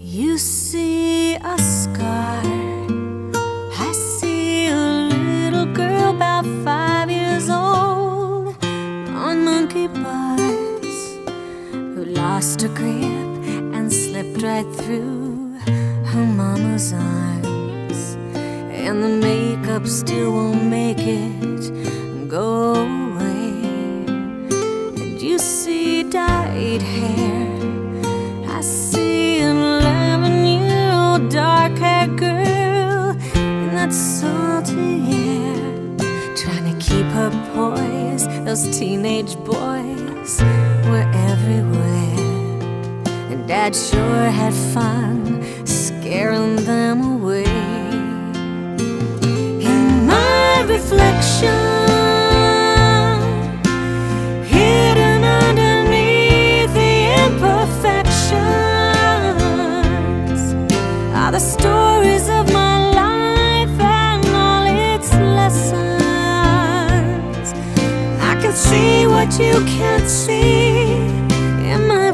You see a scar, I see a little girl about 5 years old on monkey bars, who lost her grip and slipped right through her mama's arms, and the makeup still won't make it go away. And you see dyed hair, I see an 11-year-old dark-haired girl in that salty air, trying to keep her poise. Those teenage boys were everywhere, and Dad sure had fun scaring them away. In my reflection, hidden underneath the imperfections, are the stories of my life and all its lessons. I can see what you can't see in my